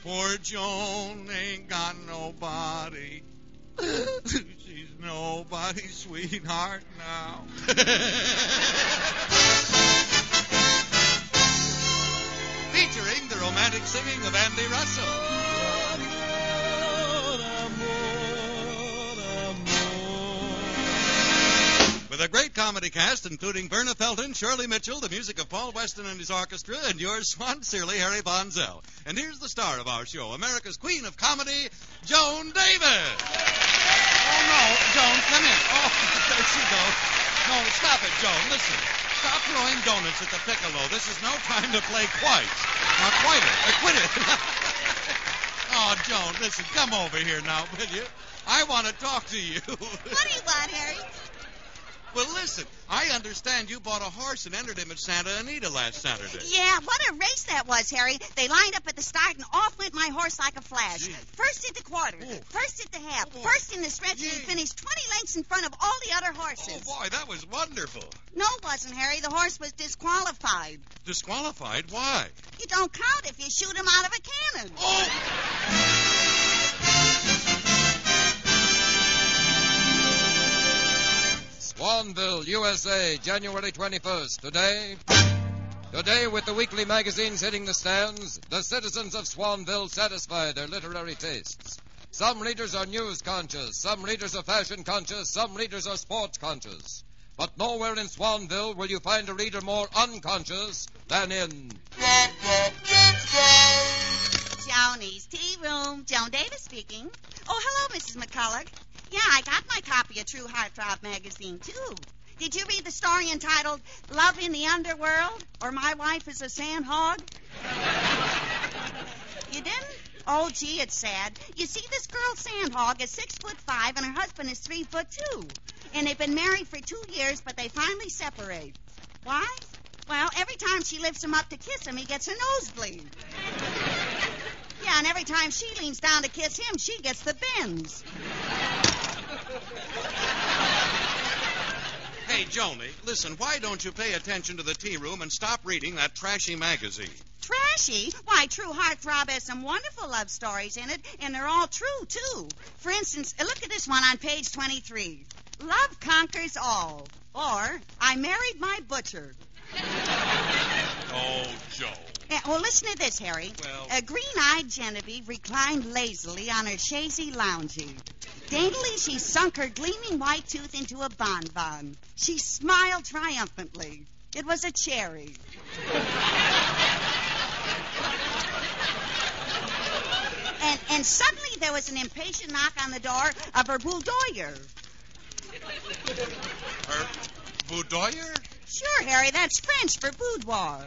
Poor Joan ain't got nobody. She's nobody's sweetheart now. Featuring the romantic singing of Andy Russell. With a great comedy cast, including Verna Felton, Shirley Mitchell, the music of Paul Weston and his orchestra, and yours sincerely, Harry Von Zell. And here's the star of our show, America's Queen of Comedy, Joan Davis. Oh, no, Joan, come in. Oh, there she goes. No, stop it, Joan. Listen. Stop throwing donuts at the piccolo. This is no time to play quite. Now, quit it. Oh, Joan, listen, come over here now, will you? I want to talk to you. What do you want, Harry? Well, listen, I understand you bought a horse and entered him at Santa Anita last Saturday. Yeah, what a race that was, Harry. They lined up at the start, and off went my horse like a flash. Gee. First into quarters, first into half, first in the stretch, and he finished 20 lengths in front of all the other horses. Oh, boy, that was wonderful. No, it wasn't, Harry. The horse was disqualified. Disqualified? Why? You don't count if you shoot him out of a cannon. Oh! Swanville, USA, January 21st. Today, with the weekly magazines hitting the stands, the citizens of Swanville satisfy their literary tastes. Some readers are news conscious, some readers are fashion conscious, some readers are sports conscious. But nowhere in Swanville will you find a reader more unconscious than in... Joanie's Tea Room. Joan Davis speaking. Oh, hello, Mrs. McCulloch. Yeah, I got my copy of True Heartthrob magazine, too. Did you read the story entitled Love in the Underworld or My Wife is a Sandhog? You didn't? Oh, gee, it's sad. You see, this girl Sandhog is 6'5" and her husband is 3'2". And they've been married for 2 years, but they finally separate. Why? Well, every time she lifts him up to kiss him, he gets a nosebleed. Yeah, and every time she leans down to kiss him, she gets the bends. Hey, Joni, listen, why don't you pay attention to the tea room and stop reading that trashy magazine? Trashy? Why, True Heartthrob has some wonderful love stories in it, and they're all true, too. For instance, look at this one on page 23. Love conquers all. Or, I married my butcher. Oh, Joe. Yeah, well, listen to this, Harry. Well- A green-eyed Genevieve reclined lazily on her chaise lounge. Daintily, she sunk her gleaming white tooth into a bonbon. She smiled triumphantly. It was a cherry. And suddenly there was an impatient knock on the door of her boudoir. Her boudoir? Sure, Harry, that's French for boudoir.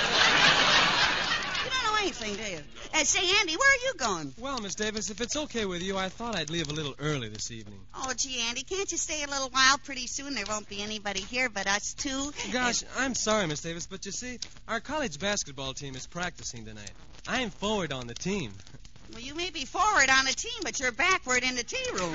You don't know anything, do you? Say, Andy, where are you going? Well, Miss Davis, if it's okay with you, I thought I'd leave a little early this evening. Oh, gee, Andy, can't you stay a little while? Pretty soon there won't be anybody here but us two. Gosh, I'm sorry, Miss Davis, but you see, our college basketball team is practicing tonight. I'm forward on the team. Well, you may be forward on a team, but you're backward in the tea room.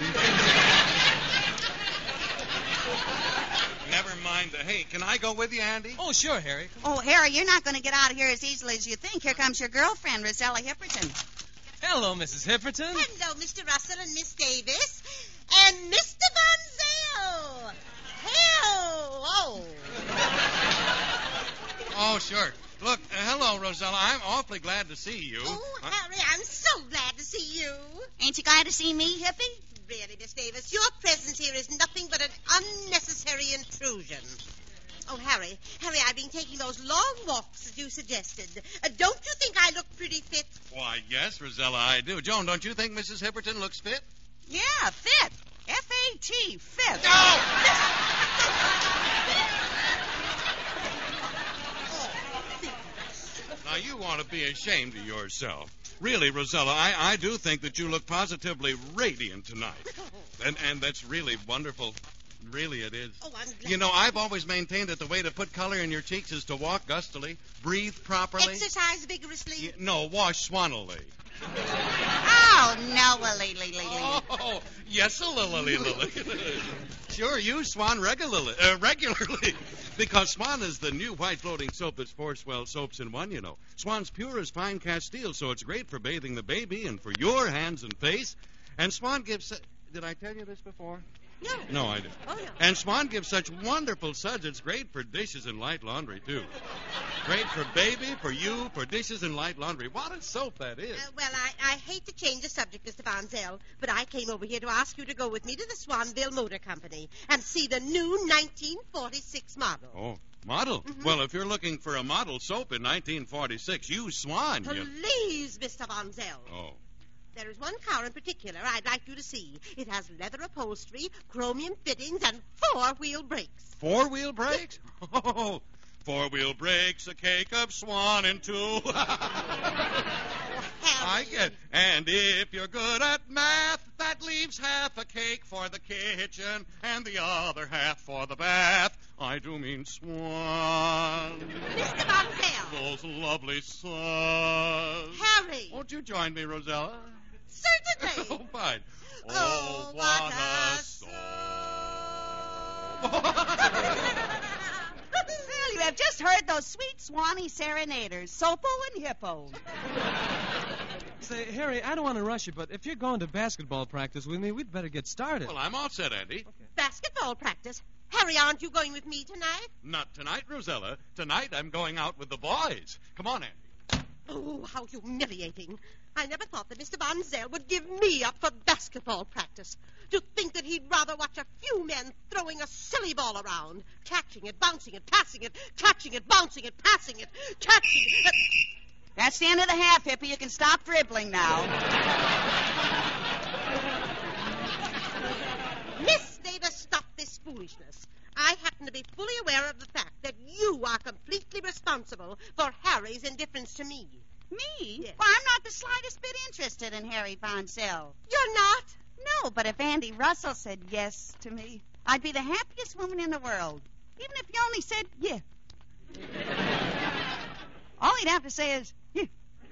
Never mind. Hey, can I go with you, Andy? Oh, sure, Harry. Oh, Harry, you're not going to get out of here as easily as you think. Here comes your girlfriend, Rosella Hipperton. Hello, Mrs. Hipperton. Hello, Mr. Russell and Miss Davis. And Mr. Von Zell. Hello. Oh, sure. Look, hello, Rosella. I'm awfully glad to see you. Oh, Harry, I'm so glad to see you. Ain't you glad to see me, Hippie? Really, Miss Davis, your presence here is nothing but an unnecessary intrusion. Oh, Harry, I've been taking those long walks that you suggested. Don't you think I look pretty fit? Why, yes, Rosella, I do. Joan, don't you think Mrs. Hipperton looks fit? Yeah, fit. F-A-T, fit. Now, you want to be ashamed of yourself. Really, Rosella, I do think that you look positively radiant tonight. And that's really wonderful. Really, it is. Oh, I'm glad. You know, I've always maintained that the way to put color in your cheeks is to walk gustily, breathe properly. Exercise vigorously. No, wash swannily. Ow! Oh, no, Lily. Oh, yes, Lily. Sure, use Swan regularly. Because Swan is the new white floating soap that's 4 swell soaps in one, you know. Swan's pure as fine cast steel, so it's great for bathing the baby and for your hands and face. And Swan gives... Did I tell you this before? No. No, I didn't. Oh, no. And Swan gives such wonderful suds, it's great for dishes and light laundry, too. Great for baby, for you, for dishes and light laundry. What a soap that is. Well, I hate to change the subject, Mr. Von Zell, but I came over here to ask you to go with me to the Swanville Motor Company and see the new 1946 model. Oh, model? Mm-hmm. Well, if you're looking for a model soap in 1946, use Swan. Please, Mr. Von Zell. Oh. There is one car in particular I'd like you to see. It has leather upholstery, chromium fittings, and 4-wheel brakes. 4-wheel brakes? Oh, 4-wheel brakes, a cake of Swan in 2. I get. And if you're good at math, that leaves half a cake for the kitchen and the other half for the bath. I do mean Swan. Mr. Von Zell. Those lovely suds. Harry. Won't you join me, Rosella? Certainly. Oh, fine. Oh, what a Well, you have just heard those sweet Swanee serenaders, Sopo and Hippo. Say, Harry, I don't want to rush you, but if you're going to basketball practice with me, we'd better get started. Well, I'm all set, Andy. Okay. Basketball practice? Harry, aren't you going with me tonight? Not tonight, Rosella. Tonight I'm going out with the boys. Come on, Andy. Oh, how humiliating. I never thought that Mr. Von Zell would give me up for basketball practice. To think that he'd rather watch a few men throwing a silly ball around, catching it, bouncing it, passing it, catching it, bouncing it, passing it, catching it. That's the end of the half, Hippie. You can stop dribbling now. Miss Davis, stop this foolishness. I happen to be fully aware of the fact that you are completely responsible for Harry's indifference to me. Me? Yes. Well, I'm not the slightest bit interested in Harry Von Zell. You're not? No, but if Andy Russell said yes to me, I'd be the happiest woman in the world. Even if he only said yeah. All he'd have to say is yeah.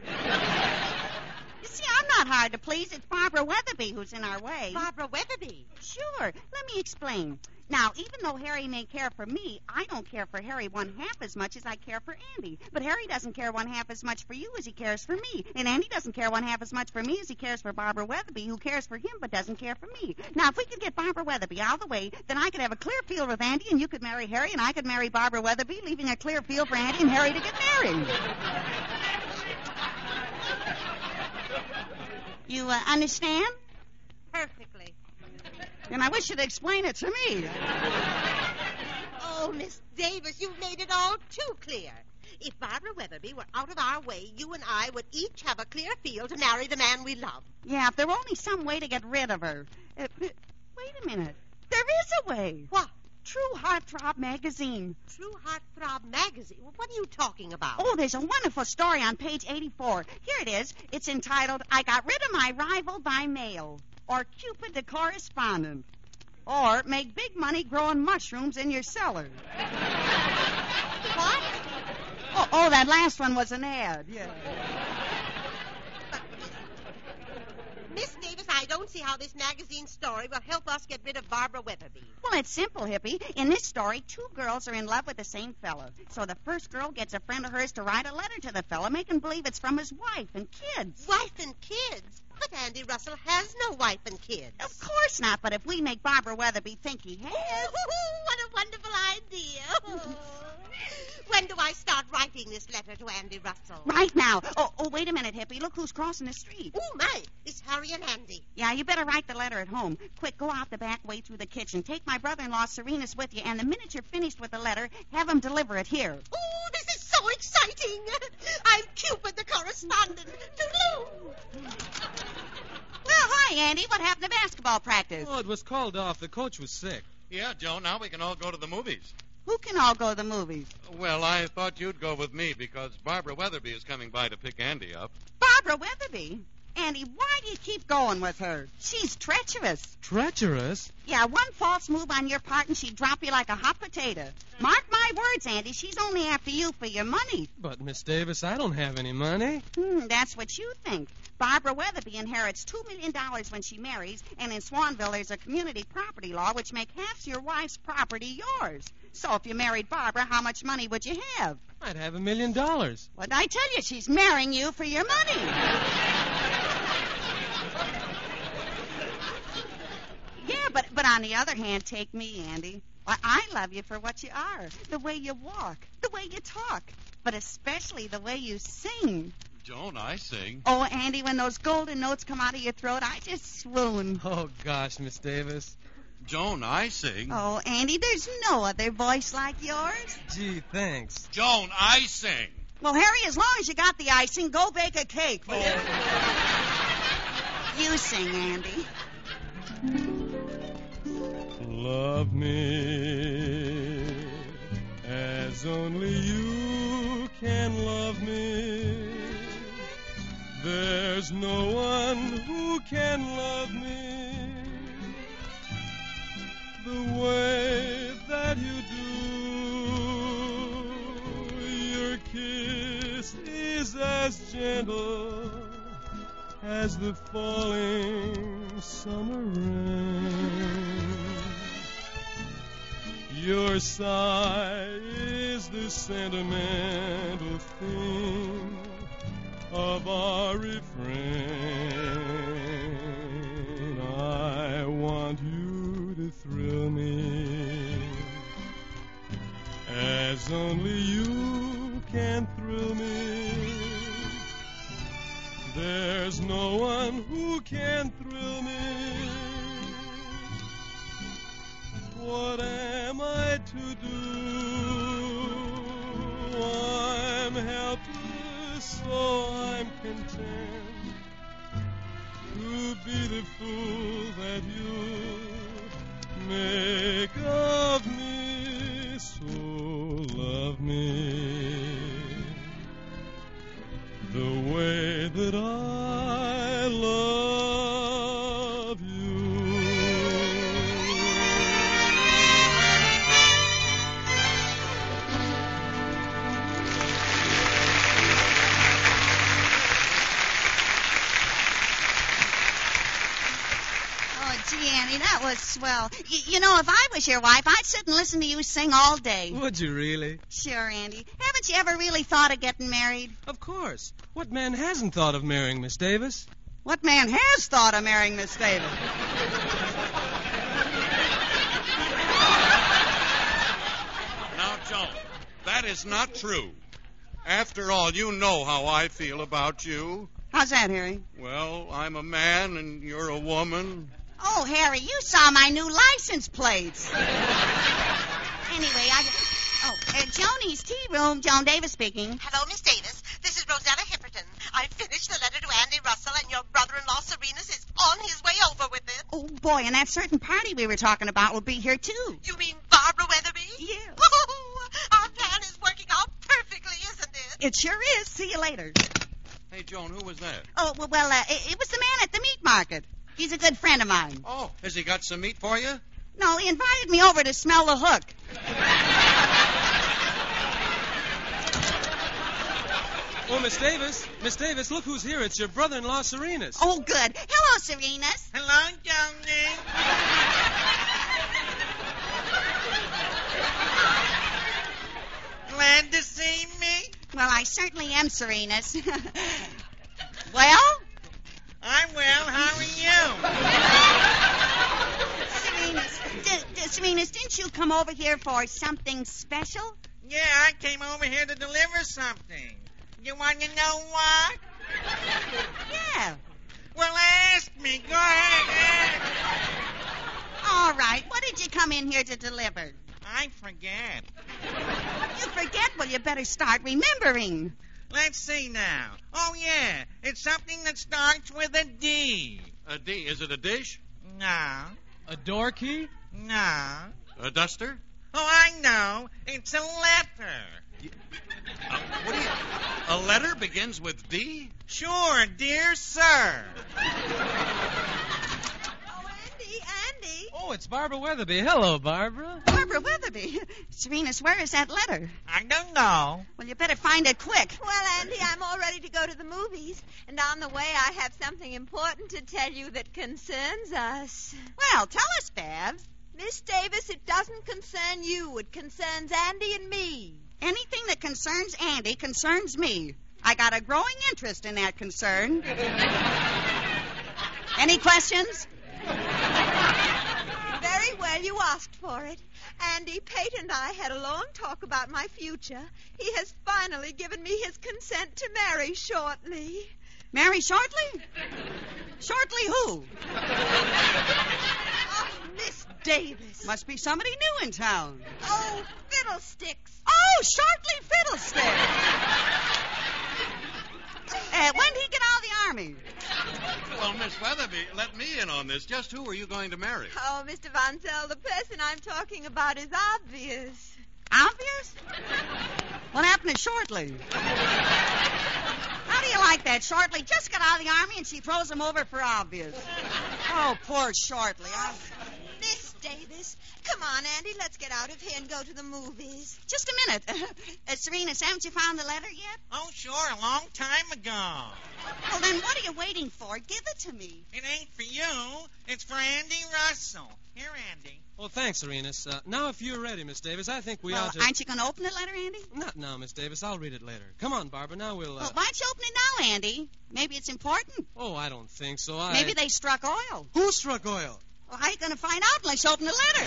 You see, I'm not hard to please. It's Barbara Weatherby who's in our way. Barbara Weatherby? Sure. Let me explain. Now, even though Harry may care for me, I don't care for Harry 1/2 as much as I care for Andy. But Harry doesn't care 1/2 as much for you as he cares for me. And Andy doesn't care 1/2 as much for me as he cares for Barbara Weatherby, who cares for him but doesn't care for me. Now, if we could get Barbara Weatherby out of the way, then I could have a clear field with Andy, and you could marry Harry, and I could marry Barbara Weatherby, leaving a clear field for Andy and Harry to get married. You understand? Perfectly. And I wish you'd explain it to me. Oh, Miss Davis, you've made it all too clear. If Barbara Weatherby were out of our way, you and I would each have a clear field to marry the man we love. Yeah, if there were only some way to get rid of her. Wait a minute. There is a way. What? True Heartthrob magazine. True Heartthrob magazine? What are you talking about? Oh, there's a wonderful story on page 84. Here it is. It's entitled, I Got Rid of My Rival by Mail, or Cupid the Correspondent, or Make Big Money Growing Mushrooms in Your Cellar. What? Oh, that last one was an ad, yeah. Miss Davis, I don't see how this magazine story will help us get rid of Barbara Weatherby. Well, it's simple, Hippie. In this story, 2 girls are in love with the same fella. So the first girl gets a friend of hers to write a letter to the fella, making believe it's from his wife and kids. Wife and kids? But Andy Russell has no wife and kids. Of course not, but if we make Barbara Weatherby think he has... What a wonderful idea. When do I start writing this letter to Andy Russell? Right now. Oh, wait a minute, Hippie. Look who's crossing the street. Oh, my. It's Harry and Andy. Yeah, you better write the letter at home. Quick, go out the back way through the kitchen. Take my brother-in-law, Serenus, with you, and the minute you're finished with the letter, have him deliver it here. Oh, this is so exciting. I'm Cupid the correspondent. Toodaloo. Well, hi, Andy. What happened to basketball practice? Oh, it was called off. The coach was sick. Yeah, Joe, now we can all go to the movies. Who can all go to the movies? Well, I thought you'd go with me because Barbara Weatherby is coming by to pick Andy up. Barbara Weatherby? Andy, why do you keep going with her? She's treacherous. Treacherous? Yeah, one false move on your part and she'd drop you like a hot potato. Mark my words, Andy, she's only after you for your money. But, Miss Davis, I don't have any money. That's what you think. Barbara Weatherby inherits $2 million when she marries, and in Swanville there's a community property law which makes half your wife's property yours. So if you married Barbara, how much money would you have? I'd have $1 million. What'd I tell you? She's marrying you for your money. Yeah, but on the other hand, take me, Andy. Why, I love you for what you are. The way you walk, the way you talk, but especially the way you sing. Joan, I sing. Oh, Andy, when those golden notes come out of your throat, I just swoon. Oh, gosh, Miss Davis. Joan, I sing. Oh, Andy, there's no other voice like yours. Gee, thanks. Joan, I sing. Well, Harry, as long as you got the icing, go bake a cake. Will you? You sing, Andy. Love me as only you can love me. There's no one who can love me the way that you do. Your kiss is as gentle as the falling summer rain. Your sigh is the sentimental theme of our refrain. I want you to thrill me as only you can thrill me. There's no one who can thrill me. What am I to do? I'm helpless, so I'm content to be the fool that you make of me. So love me the way that I love you. Gee, Annie, that was swell. You know, if I was your wife, I'd sit and listen to you sing all day. Would you really? Sure, Andy. Haven't you ever really thought of getting married? Of course. What man hasn't thought of marrying Miss Davis? What man has thought of marrying Miss Davis? Now, Joan, that is not true. After all, you know how I feel about you. How's that, Harry? Well, I'm a man and you're a woman. Oh, Harry, you saw my new license plates. Anyway, Joni's tea room. Joan Davis speaking. Hello, Miss Davis. This is Rosetta Hipperton. I finished the letter to Andy Russell, and your brother-in-law, Serenus, is on his way over with it. Oh, boy, and that certain party we were talking about will be here, too. You mean Barbara Weatherby? Yeah. Oh, our plan is working out perfectly, isn't it? It sure is. See you later. Hey, Joan, who was that? Oh, well, it was the man at the meat market. He's a good friend of mine. Oh, has he got some meat for you? No, he invited me over to smell the hook. Oh, Miss Davis, look who's here. It's your brother-in-law, Serenus. Oh, good. Hello, Serenus. Hello, Johnny. Glad to see me? Well, I certainly am, Serenus. Well? I'm well. How are you? Serenus, didn't you come over here for something special? Yeah, I came over here to deliver something. You want to know what? Yeah. Well, ask me. Go ahead. All right. What did you come in here to deliver? I forget. You forget? Well, you better start remembering. Let's see now. Oh, yeah. It's something that starts with a D. A D. Is it a dish? No. A door key? No. A duster? Oh, I know. It's a letter. What do you... A letter begins with D? Sure, dear sir. Andy. Oh, it's Barbara Weatherby. Hello, Barbara. Barbara Weatherby. Serenas, where is that letter? I don't know. Well, you better find it quick. Well, Andy, I'm all ready to go to the movies. And on the way, I have something important to tell you that concerns us. Well, tell us, Babs. Miss Davis, it doesn't concern you. It concerns Andy and me. Anything that concerns Andy concerns me. I got a growing interest in that concern. Any questions? Very well, you asked for it. Andy, Pate and I had a long talk about my future. He has finally given me his consent to marry shortly. Marry shortly? Shortly who? Oh, Miss Davis. Must be somebody new in town. Oh, fiddlesticks. Oh, Shortly Fiddlestick. When did he get out of the army? Well, Miss Weatherby, let me in on this. Just who are you going to marry? Oh, Mr. Von Zell, the person I'm talking about is obvious. Obvious? What happened to Shortly? How do you like that? Shortly just got out of the army and she throws him over for obvious. Oh, poor Shortly. Miss Davis, come on, Andy, let's get out of here and go to the movies. Just a minute. Serena, haven't you found the letter yet? Oh, sure, a long time ago. Well, then what are you waiting for? Give it to me. It ain't for you. It's for Andy Russell. Here, Andy. Well, thanks, Serenas. Now, if you're ready, Miss Davis, I think we Well, ought to... aren't you going to open the letter, Andy? Not now, Miss Davis. I'll read it later. Come on, Barbara. Now we'll... Well, why don't you open it now, Andy? Maybe it's important. Oh, I don't think so. Maybe they struck oil. Who struck oil? Well, how are you going to find out unless you open the letter?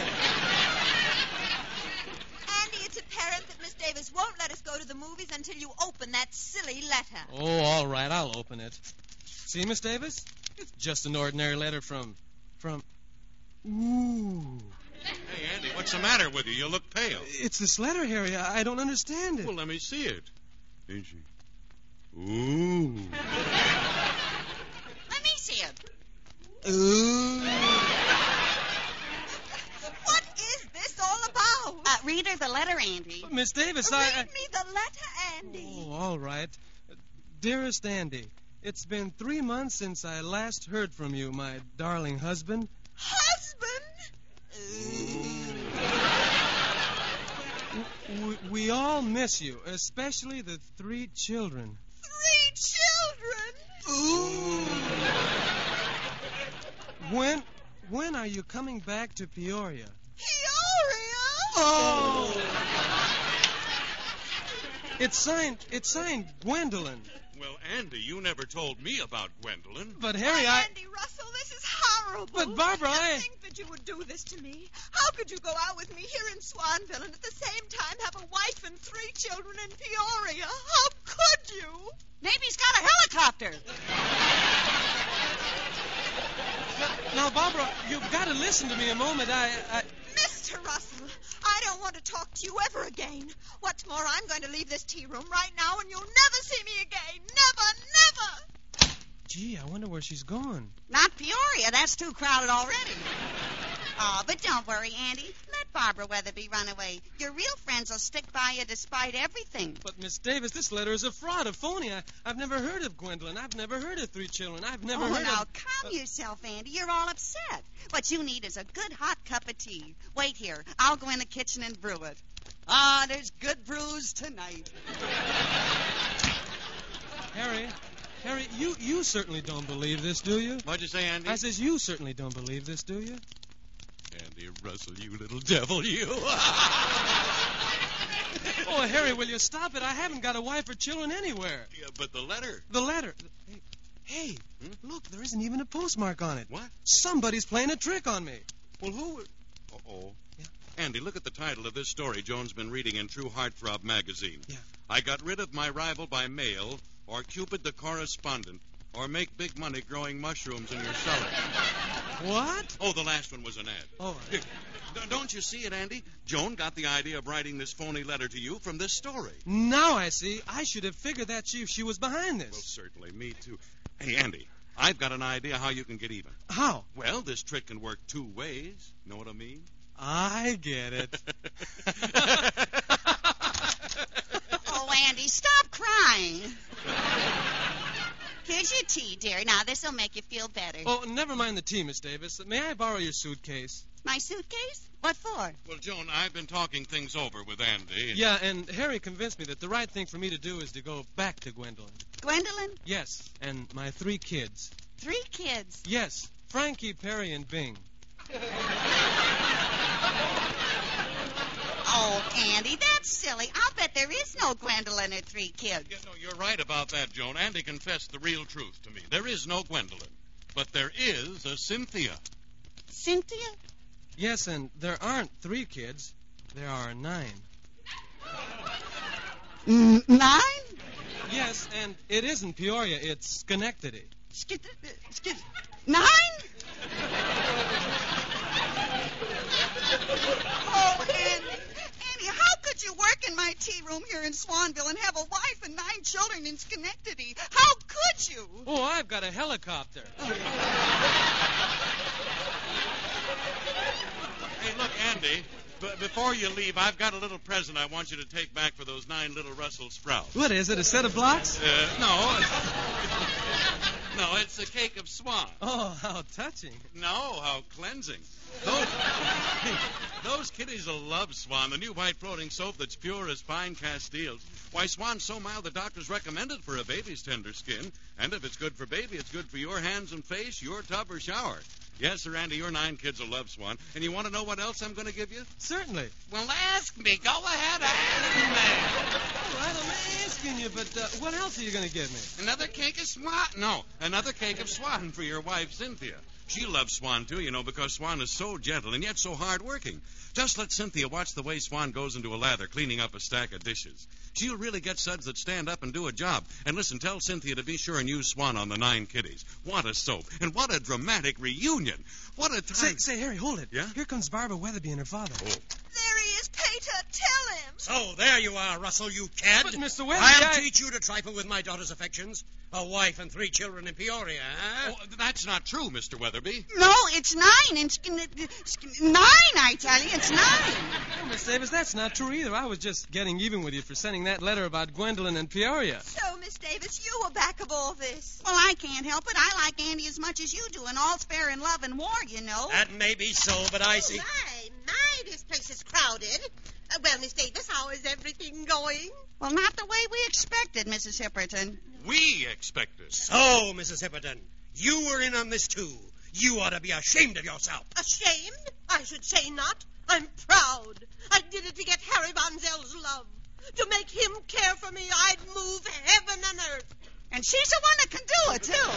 Andy, it's apparent that Miss Davis won't let us go to the movies until you open that silly letter. Oh, all right. I'll open it. See, Miss Davis? It's just an ordinary letter from... Ooh. Hey, Andy, what's the matter with you? You look pale. It's this letter, Harry. I don't understand it. Well, let me see it. Is she? Ooh. Let me see it. Ooh. What is this all about? Read her the letter, Andy. Miss Davis, Read me the letter, Andy. Oh, all right. Dearest Andy, it's been 3 months since I last heard from you, my darling husband. Husband? We all miss you, especially the 3 children. 3 children? Ooh. When are you coming back to Peoria? Peoria? Oh! It's signed Gwendolyn. Well, Andy, you never told me about Gwendolyn. But Harry, Andy Russell, this is horrible. But Barbara, To think that you would do this to me. How could you go out with me here in Swanville and at the same time have a wife and 3 children in Peoria? How could you? Maybe he's got a helicopter. Now, Barbara, you've got to listen to me a moment. Mr. Russell, I don't want to talk to you ever again. What's more, I'm going to leave this tea room right now and you'll never see me again. Never, never. Gee, I wonder where she's gone. Not Peoria. That's too crowded already. Oh, but don't worry, Andy. Let Barbara Weatherby run away. Your real friends will stick by you despite everything. But, Miss Davis, this letter is a fraud, a phony. I've never heard of Gwendolyn. I've never heard of 3 children. I've never heard now, of... calm yourself, Andy. You're all upset. What you need is a good hot cup of tea. Wait here. I'll go in the kitchen and brew it. Ah, there's good brews tonight. Harry, you certainly don't believe this, do you? What'd you say, Andy? I says you certainly don't believe this, do you? Andy Russell, you little devil, you. Oh, Harry, will you stop it? I haven't got a wife or children anywhere. Yeah, but the letter. The letter. Hey, look, there isn't even a postmark on it. What? Somebody's playing a trick on me. Well, who... Uh-oh. Yeah. Andy, look at the title of this story Joan's been reading in True Heartthrob magazine. Yeah. I got rid of my rival by mail, or Cupid the correspondent, or make big money growing mushrooms in your cellar. What? Oh, the last one was an ad. Oh, Don't you see it, Andy? Joan got the idea of writing this phony letter to you from this story. now I see. I should have figured that she was behind this. Well, certainly, me too. Hey, Andy, I've got an idea how you can get even. How? Well, this trick can work 2 ways. Know what I mean? I get it. Andy, stop crying. Here's your tea, dear. Now, this'll make you feel better. Oh, never mind the tea, Miss Davis. May I borrow your suitcase? My suitcase? What for? Well, Joan, I've been talking things over with Andy. Yeah, and Harry convinced me that the right thing for me to do is to go back to Gwendolyn. Gwendolyn? Yes, and my 3 kids. 3 kids? Yes, Frankie, Perry, and Bing. Oh, Andy, that's silly. I'll bet there is no Gwendolyn or 3 kids. Yeah, no, you're right about that, Joan. Andy confessed the real truth to me. There is no Gwendolyn, but there is a Cynthia. Cynthia? Yes, and there aren't 3 kids. There are 9. 9? Yes, and it isn't Peoria. It's Schenectady. 9? Oh, Andy, how could you work in my tea room here in Swanville and have a wife and 9 children in Schenectady? How could you? Oh, I've got a helicopter. Hey, look, Andy, before you leave, I've got a little present I want you to take back for those 9 little Russell Sprouts. What is it, a set of blocks? No. No, it's a cake of swan. Oh, how touching. No, how cleansing. Those kiddies will love Swan, the new white floating soap that's pure as fine Castiles. Why, Swan's so mild the doctors recommend it for a baby's tender skin. And if it's good for baby, it's good for your hands and face, your tub or shower. Yes, sir, Andy, your 9 kids will love Swan. And you want to know what else I'm going to give you? Certainly. Well, ask me. Go ahead, ask me. All right, I'm asking you, but what else are you going to give me? Another cake of Swan? No, another cake of Swan for your wife, Cynthia. She loves Swan, too, you know, because Swan is so gentle and yet so hard-working. Just let Cynthia watch the way Swan goes into a lather cleaning up a stack of dishes. She'll really get suds that stand up and do a job. And listen, tell Cynthia to be sure and use Swan on the 9 kiddies. What a soap. And what a dramatic reunion. What a time. Say, Harry, hold it. Yeah? Here comes Barbara Weatherby and her father. Oh. There he is, Peter. Tell him. So, there you are, Russell, you cad. But, Mr. Weatherby, I'll teach you to trifle with my daughter's affections. A wife and 3 children in Peoria, huh? Oh, that's not true, Mr. Weatherby. No, it's 9. And 9, I tell you, it's 9. Oh, Miss Davis, that's not true either. I was just getting even with you for sending that letter about Gwendolyn and Peoria. So, Miss Davis, you were back of all this. Well, I can't help it. I like Andy as much as you do, and all's fair in love and war, you know. That may be so, but I see... My, this place is crowded. Well, Miss Davis, how is everything going? Well, not the way we expected, Mrs. Hipperton. We expected. So, Mrs. Hipperton, you were in on this, too. You ought to be ashamed of yourself. Ashamed? I should say not. I'm proud. I did it to get Harry Von Zell's love. To make him care for me, I'd move heaven and earth. And she's the one that can do it, too.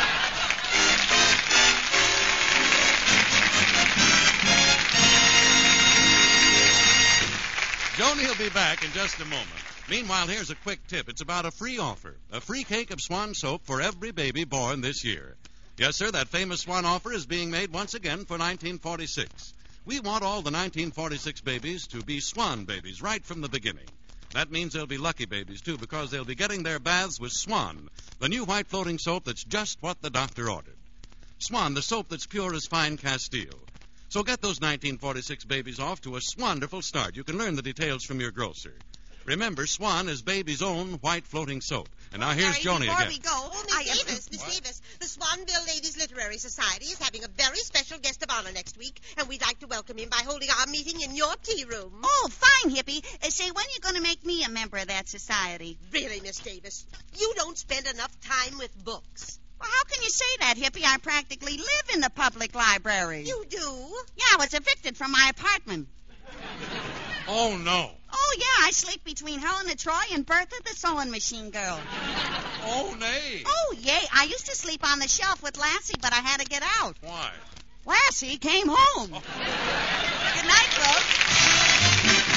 Joni will be back in just a moment. Meanwhile, here's a quick tip. It's about a free offer. A free cake of Swan soap for every baby born this year. Yes, sir, that famous Swan offer is being made once again for 1946. We want all the 1946 babies to be Swan babies right from the beginning. That means they'll be lucky babies, too, because they'll be getting their baths with Swan, the new white floating soap that's just what the doctor ordered. Swan, the soap that's pure as fine Castile. So get those 1946 babies off to a Swanderful start. You can learn the details from your grocer. Remember, Swan is baby's own white floating soap. And now here's Harry, Joni before again. we go, Miss Davis, the Swanville Ladies Literary Society is having a very special guest of honor next week, and we'd like to welcome him by holding our meeting in your tea room. Oh, fine, Hippie. Say, when are you going to make me a member of that society? Really, Miss Davis, you don't spend enough time with books. Well, how can you say that, Hippie? I practically live in the public library. You do? Yeah, I was evicted from my apartment. Oh, no. Oh, yeah, I sleep between Helena Troy and Bertha the sewing machine girl. Oh, nay. Oh, yay. I used to sleep on the shelf with Lassie, but I had to get out. Why? Lassie came home. Good night, folks.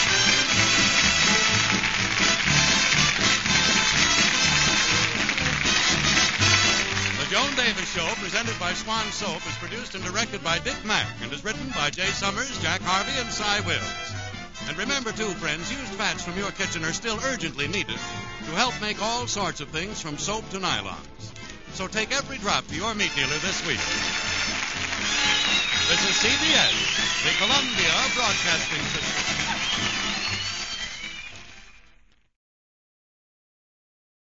The Joan Davis Show, presented by Swan Soap, is produced and directed by Dick Mack and is written by Jay Summers, Jack Harvey, and Cy Wills. And remember, too, friends, used fats from your kitchen are still urgently needed to help make all sorts of things from soap to nylons. So take every drop to your meat dealer this week. This is CBS, the Columbia Broadcasting System.